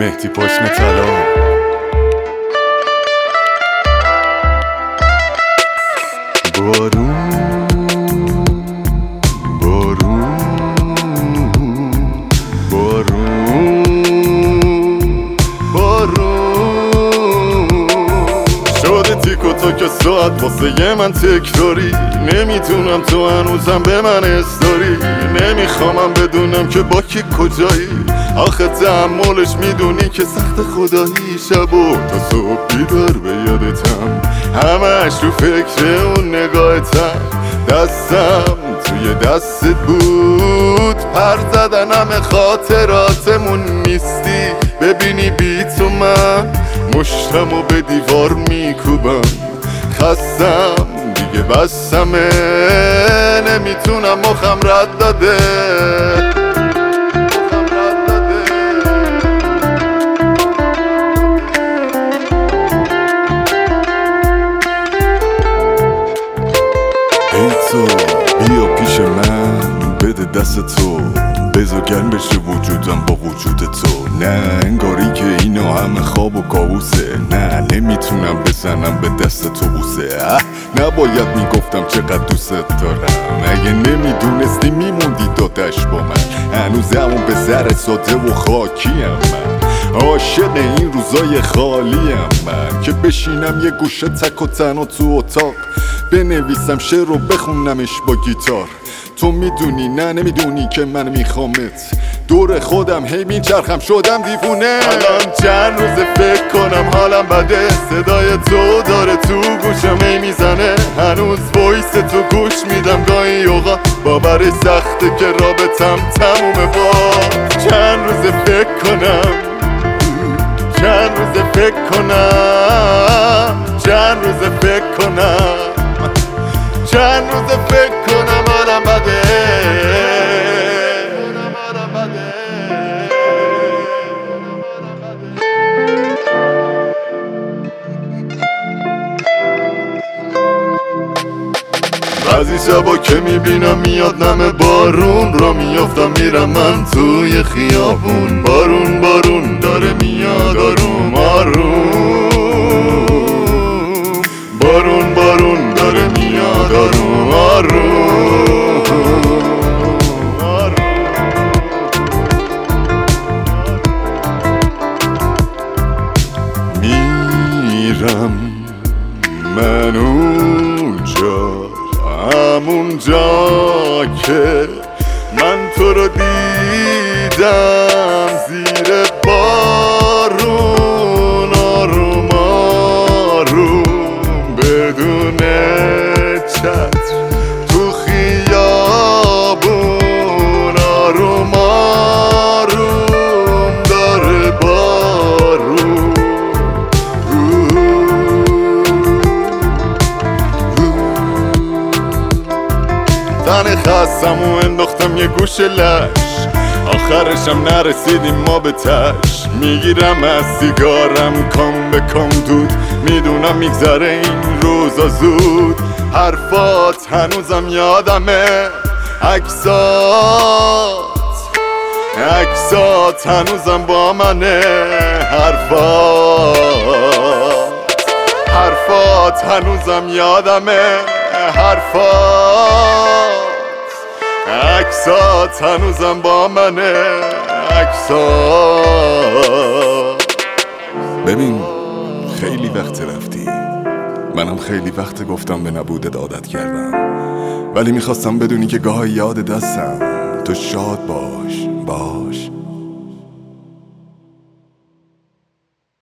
مهدی پشم طلا. شده تیک و تاک ساعت واسه من تکراری، نمیتونم تو هنوزم به من استاری، نمیخوامم بدونم که با کی کجایی، آخه تحملش میدونی که سخت خدایی، شب و تا صبح بیدار به یادتم، همش رو فکر اون نگاهتم، دستم توی دستت بود، پر زدن همه خاطراتمون نیستی، ببینی بی تو من مشتمو به دیوار میکوبم، خستم دیگه بسمه، نمیتونم مخم رد داده. ای تو بیا پیش من، بده دست تو، بذار گرم بشه وجودم با وجود تو، نه انگاری که اینو همه خواب و کابوسه، نه نمیتونم بزنم به دست تو بوسه، نباید میگفتم چقدر دوست دارم، اگه نمیدونستی میموندی دادش با من، هنوز همون به سر ساده و خاکیم من، عاشق این روزای خالیم من، که بشینم یه گوشه تک و تنها تو اتاق، بنویسم شعر رو بخونمش با گیتار، تو میدونی نه نمیدونی که من میخوامت، دور خودم هی میچرخم شدم دیوونه، الان چند روز فکر کنم حالم بده، صدای تو داره تو گوشم هی میزنه، هنوز وایس تو گوش میدم گاهی اوقات، باورش سخته که رابطم تمومه، با چند روز فکر کنم، چند روز فکر کنم، چند روز فکر کنم، چند روز فکر کنم حالم بده. بعضی شبا که میبینم میاد نم بارون، را میافتم میرم من توی خیابون، بارون بارون داره میاد آروم آروم، بارون بارون داره میاد آروم آروم، میرم من اونجا، همونجا که من تو رو دیدم، زیر بارون آروم آروم، بدون چتر تو خیابون، آروم آروم داره بارون، تن خستم و انداختم یه گوشه لش، آخرشم نرسیدیم ما به تش، میگیرم از سیگارم کام به کام دود، میدونم میگذره این روزا زود، حرفات هنوزم یادمه، عکسات هنوزم با منه، حرفات هنوزم یادمه، عکسات هنوزم با منه، عکسات. ببین خیلی وقت رفتی، منم خیلی وقت گفتم به نبودت عادت کردم، ولی میخواستم بدونی که گاهی یاد دستم، تو شاد باش